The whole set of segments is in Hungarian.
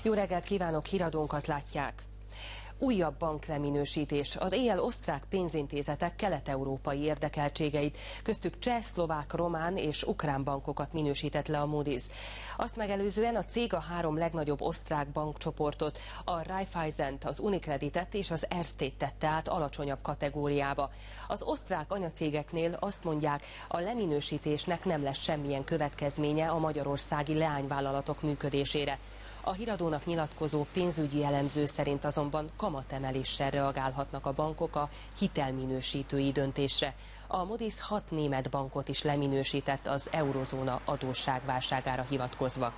Jó reggelt kívánok, híradónkat látják. Újabb bankleminősítés. Az éjjel osztrák pénzintézetek kelet-európai érdekeltségeit, köztük cseh, szlovák, román és ukrán bankokat minősített le a Moody's. Azt megelőzően a cég a három legnagyobb osztrák bankcsoportot, a Raiffeisent, az Unicreditet és az Erstet tette át alacsonyabb kategóriába. Az osztrák anyacégeknél azt mondják, a leminősítésnek nem lesz semmilyen következménye a magyarországi leányvállalatok működésére. A híradónak nyilatkozó pénzügyi elemző szerint azonban kamatemeléssel reagálhatnak a bankok a hitelminősítői döntésre. A Moody's 6 német bankot is leminősített az eurozóna adósságválságára hivatkozva.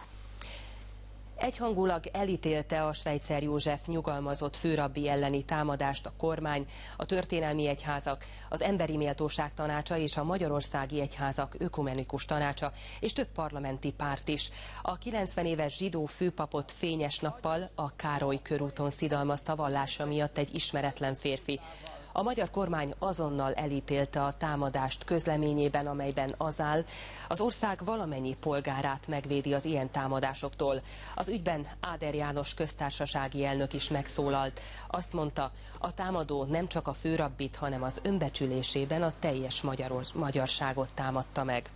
Egyhangulag elítélte a Schweitzer József nyugalmazott főrabbi elleni támadást a kormány, a történelmi egyházak, az Emberi Méltóság Tanácsa és a Magyarországi Egyházak Ökumenikus Tanácsa és több parlamenti párt is. A 90 éves zsidó főpapot fényes nappal a Károly körúton szidalmazta vallása miatt egy ismeretlen férfi. A magyar kormány azonnal elítélte a támadást közleményében, amelyben az áll, az ország valamennyi polgárát megvédi az ilyen támadásoktól. Az ügyben Áder János köztársasági elnök is megszólalt. Azt mondta, a támadó nem csak a főrabbit, hanem az önbecsülésében a teljes magyarságot támadta meg.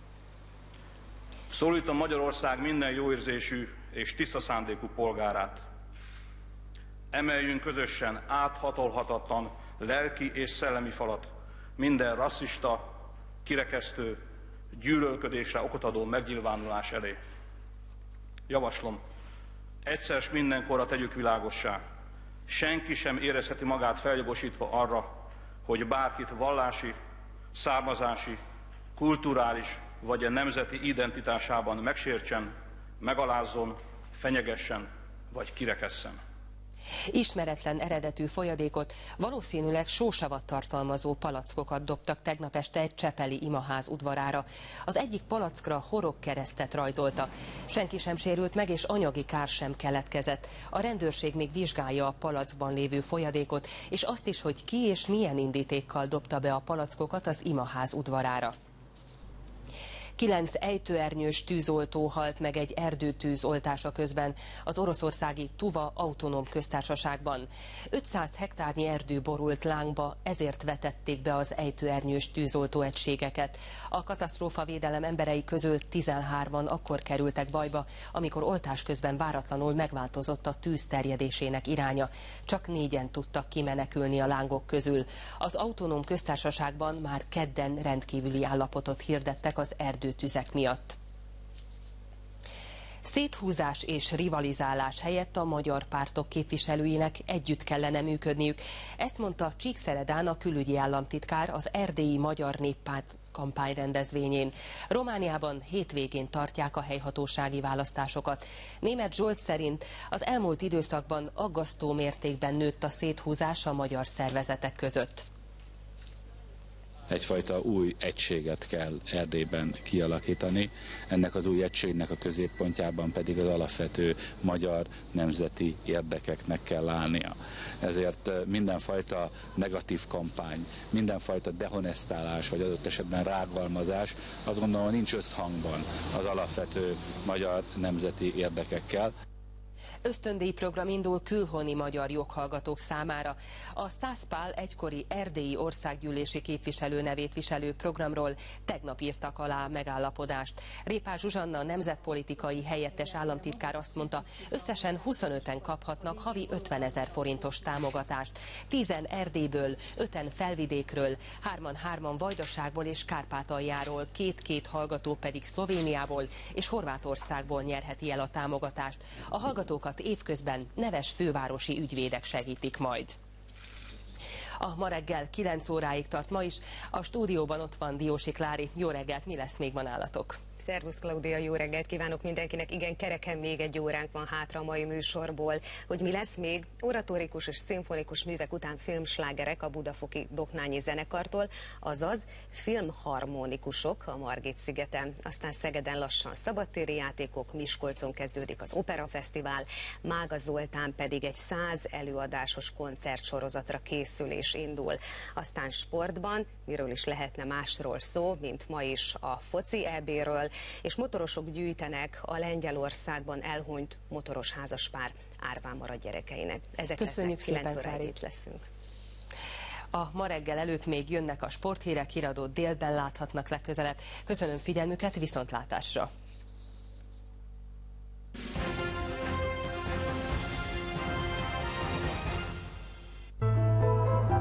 Szólítom Magyarország minden jóérzésű és tiszta szándékú polgárát. Emeljünk közösen áthatolhatatlan lelki és szellemi falat minden rasszista, kirekesztő, gyűlölködésre okot adó megnyilvánulás elé. Javaslom, egyszer s mindenkorra tegyük világossá, senki sem érezheti magát feljogosítva arra, hogy bárkit vallási, származási, kulturális vagy a nemzeti identitásában megsértsen, megalázzon, fenyegessen vagy kirekesszen. Ismeretlen eredetű folyadékot, valószínűleg sósavat tartalmazó palackokat dobtak tegnap este egy csepeli imaház udvarára. Az egyik palackra horogkeresztet rajzolta. Senki sem sérült meg, és anyagi kár sem keletkezett. A rendőrség még vizsgálja a palackban lévő folyadékot, és azt is, hogy ki és milyen indítékkal dobta be a palackokat az imaház udvarára. 9 ejtőernyős tűzoltó halt meg egy erdőtűz oltása közben az oroszországi Tuva autonóm köztársaságban. 500 hektárnyi erdő borult lángba, ezért vetették be az ejtőernyős tűzoltó egységeket. A katasztrófavédelem emberei közül 13-an akkor kerültek bajba, amikor oltás közben váratlanul megváltozott a tűz terjedésének iránya. Csak 4-en tudtak kimenekülni a lángok közül. Az autonóm köztársaságban már kedden rendkívüli állapotot hirdettek az erdőtűzek miatt. Széthúzás és rivalizálás helyett a magyar pártok képviselőinek együtt kellene működniük. Ezt mondta Csíkszeredán a külügyi államtitkár az erdélyi Magyar Néppárt kampányrendezvényén. Romániában hétvégén tartják a helyhatósági választásokat. Németh Zsolt szerint az elmúlt időszakban aggasztó mértékben nőtt a széthúzás a magyar szervezetek között. Egyfajta új egységet kell Erdélyben kialakítani. Ennek az új egységnek a középpontjában pedig az alapvető magyar nemzeti érdekeknek kell állnia. Ezért mindenfajta negatív kampány, mindenfajta dehonestálás, vagy adott esetben rágalmazás, azt gondolom, nincs összhangban az alapvető magyar nemzeti érdekekkel. Ösztöndíj program indul külhoni magyar joghallgatók számára. A Szászpál egykori erdélyi országgyűlési képviselő nevét viselő programról tegnap írtak alá megállapodást. Répás Zsuzsanna nemzetpolitikai helyettes államtitkár azt mondta, összesen 25-en kaphatnak havi 50 000 forintos támogatást. 10-en Erdélyből, 5-en Felvidékről, 3-an Vajdaságból és Kárpátaljáról, 2 hallgató pedig Szlovéniából és Horvátországból nyerheti el a támogatást. A hallgatókat évközben neves fővárosi ügyvédek segítik majd. A Ma reggel 9 óráig tart ma is. A stúdióban ott van Diósi Klári. Jó reggelt, mi lesz még ma nálatok? Szervusz Klaudia, jó reggelt kívánok mindenkinek. Igen, kereken még egy óránk van hátra a mai műsorból. Hogy mi lesz még? Oratórikus és szimfonikus művek után filmslágerek a budafoki Doknányi zenekartól, azaz filmharmonikusok a Margit-szigeten. Aztán Szegeden lassan szabadtéri játékok, Miskolcon kezdődik az Operafesztivál, Mága Zoltán pedig egy 100 előadásos koncertsorozatra készül és indul. Aztán sportban, miről is lehetne másról szó, mint ma is a foci EB-ről, és motorosok gyűjtenek a Lengyelországban elhunyt motoros házaspár árván maradt gyerekeinek. Ezek köszönjük szépen, 9 óráig Klári. itt leszünk. A ma reggel előtt még jönnek a sporthírek, híradót délben láthatnak legközelebb. Köszönöm figyelmüket, viszontlátásra!